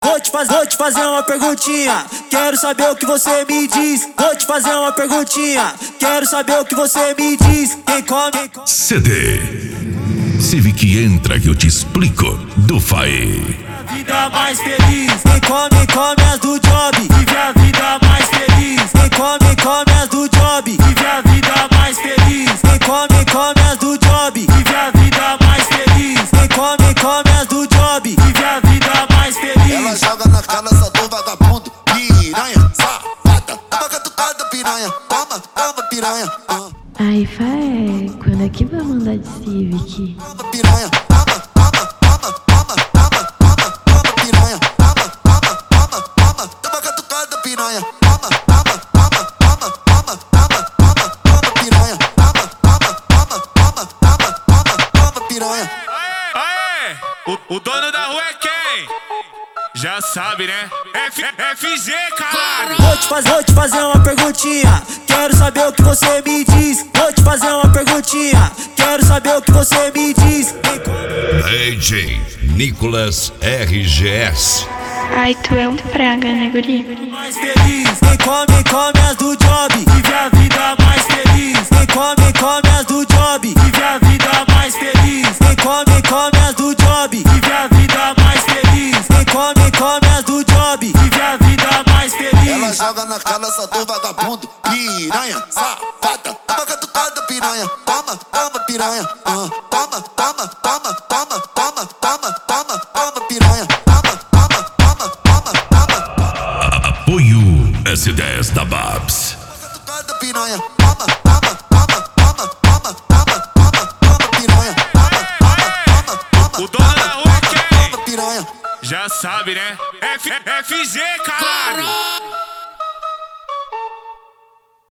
Vou te fazer uma perguntinha, quero saber o que você me diz. Vou te fazer uma perguntinha, quero saber o que você me diz. Quem come... CD Civic, entra que eu te explico do Faê. A vida mais feliz. Quem come as do job. Vive a vida mais feliz. Quem come as do job. Vive a vida mais feliz. Quem come as do job. Vive a vida mais feliz. Quem come as do job. Vive a vida mais feliz. Ela joga na cara só do vagabundo, piranha, safada, toma catucada, piranha, toma piranha. Ai, Faé, quando é que vai mandar de Civic? Toma piranha, toma piranha, toma catucada, piranha, toma piranha, toma piranha. Aê, o dono da rua é quem? Já sabe, né? FG, caralho! Vou te fazer uma perguntinha, quero saber o que você me diz. Vou te fazer uma perguntinha, quero saber o que você me diz. DJ Nicolas RGS. Ai, tu é um praga, né, guri? Mais feliz. Quem come as do job. Vive a vida mais feliz. Quem come as do job. Vive a vida mais feliz. Quem come as do job. Vive a vida mais feliz. Quem come as do job. Vive a vida mais feliz. Ela joga na cara só do vagabundo, piranha, safada, toma catucada, piranha, toma piranha, toma piranha, toma. Apoio S10 da Babs. Catucada, piranha, toma piranha, O dono da rua é quem? toma piranha. Já sabe, né? FG, caralho!